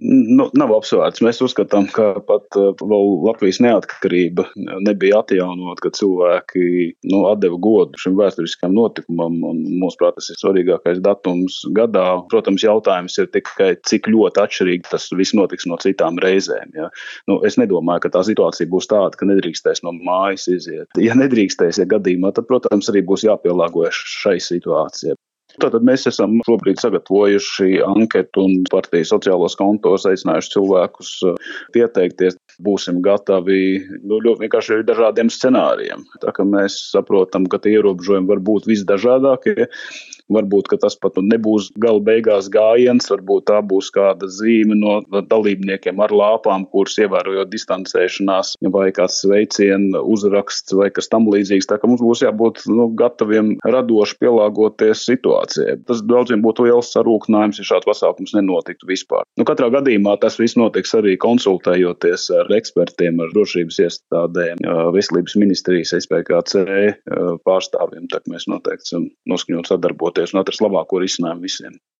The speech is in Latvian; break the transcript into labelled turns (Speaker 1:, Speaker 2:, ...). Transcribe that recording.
Speaker 1: Nav apsvērts. Mēs uzskatām, ka pat vēl Latvijas neatkarība nebija atjaunot, kad cilvēki atdeva godu šim vēsturiskam notikumam, un mūsuprāt, tas ir svarīgākais datums gadā. Protams, jautājums ir tikai, cik ļoti atšķirīgi tas viss notiks no citām reizēm. Ja? Es nedomāju, ka tā situācija būs tāda, ka nedrīkstēs no mājas iziet. Ja nedrīkstēs, gadījumā, tad, protams, arī būs jāpielāgojas šai situācijai. Tātad mēs esam šobrīd sagatavojuši anketu un partijas sociālos kontos aicinājuši cilvēkus pieteikties. Būsim gatavi ļoti vienkārši dažādiem scenārijiem. Tā kā mēs saprotam, ka tie ierobežojumi var būt visdažādākie. Varbūt, ka tas pat nebūs gala beigās gājiens, varbūt tā būs kāda zīme no dalībniekiem ar lāpām, kuras ievērojot distancēšanās, vai kāds sveiciena uzraksts vai kas tam līdzīgs. Tā kā mums būs jābūt gataviem radoši pielāgoties situācijai. Tas daudziem būtu liels sarūktinājums, ja šāds pasākums nenotiktu vispār. Katrā gadījumā tas viss notiks arī konsultējoties ar ekspertiem, ar drošības iestādēm, Veselības ministrijas, SPKC pārstāvjiem. Tā kā mēs noteikti esam noskaņoti sadarboties un atrast labāko risinājumu visiem.